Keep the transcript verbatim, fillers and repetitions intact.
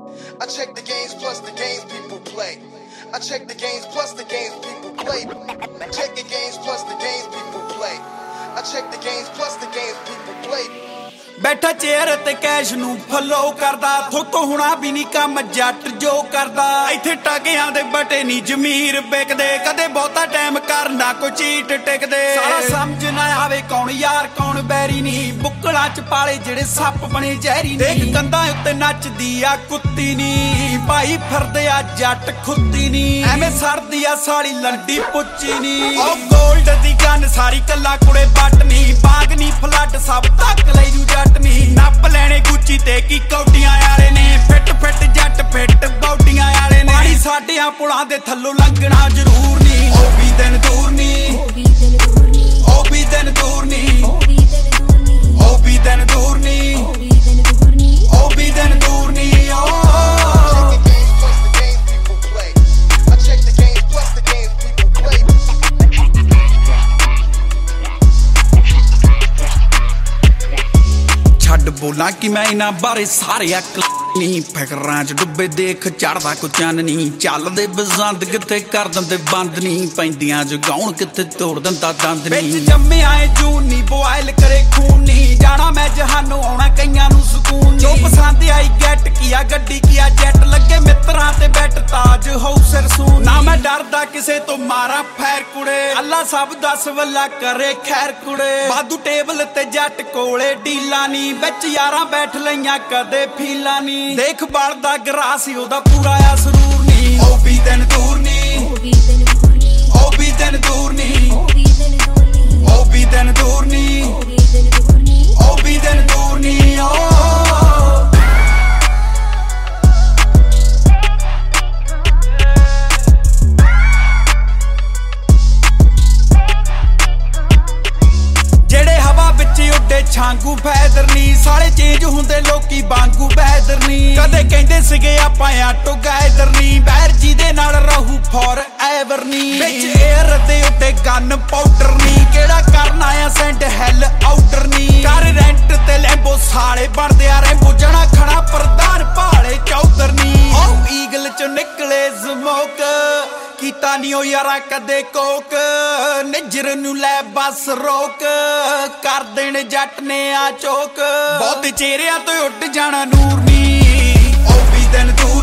I check the games plus the games people play. I check the games plus the games people play. Check the games plus the games people play. I check the games plus the games people play. बैठा chair ते cash नू follow करदा थोतो हुणा भी नहीं काम जट जो करदा इत्थे टगियां दे बटे नी जमीर बिकदे कदे बहुता टाइम करना कोई चीट टिकदे सारा समझ ना आवे कौन यार कौन बैरी नी बुक्कलां च पाले जेड़े सप बने जहरी नी देख कंधां उत्ते नचदी आ कुत्ती नी भाई फिरदे आ जट खुत्ती नी एवें सरदी आ साली लंडी पुच्ची नी ओ गोल्ड दी गन सारी कल्ला कुड़े but knee Bagh knee flood सब तक ले जू जट नप लैने गुच्ची ते की कौटियां आले ने फिट फिट जट फिट बौटियां आले ने पानी साडियां पुलां दे थल्लों लंघना जरूर नी ओ भी दिन दूर नी ओ भी दिन दूर नी ओ भी दिन दूर नी ओ भी दिन दूर नी ओ भी दिन दूर नी ओ बोला कि मैं इन्हां बारे सारे अक नहीं फिकरां च डुब्बे देख चढ़दा कोई चन्न नहीं चलदे बसंत किते कर दिंदे बंद नहीं पैंदियां जगाउण किते तोड़ दिंदा दंद नहीं विच जम्मे आए जून नहीं बॉयल करे खून नहीं जाना मैं जहानों आउणा कईयां नूं सुकून जो पसंद आई गैट किया गड्डी किया जैट लगे मित्रां ते बैठ ताज हो सिर सून ना मैं डरदा किसे तो मारा फैर कुड़े अल्लाह सब दस वल्ला करे खैर कुड़े वाधू टेबल ते जट कोले डीला नहीं विच यारां बैठ लईयां कदे फीला नहीं देख बलदा गरासी ओदा पूरा आ सरूर नी ओ भी दिन दूर नी ओ भी दिन दूर नी ओ भी दिन दूर नी ओ भी दिन दूर नी ओ भी दिन दूर नी ओ छांगू फैदरनी साले चेंज हुंदे लोकी बांगू बैदरनी कदे कहंदे सिगे आपां आटो गैदरनी बैर जी दे नाल रहू फॉर एवर नी विच एयर दे उत्ते गन पाउडर नी केड़ा करना आ सेंड हैल आउटर नी कर रेंट ते लैंबो साले बनदे आ रैंबो जणा खड़ा प्रधान भाले चौधर नी ओ ईगल च निकले स्मोक कीता नी ओ यारा कदे कोक निजर नू लै बस रोक कर देण जट ने आ चोक बहुत चेहरिਆਂ ਤੋਂ ਉੱਡ ਜਾਣਾ ਨੂਰ ਨੀ ओ भी दिन दूर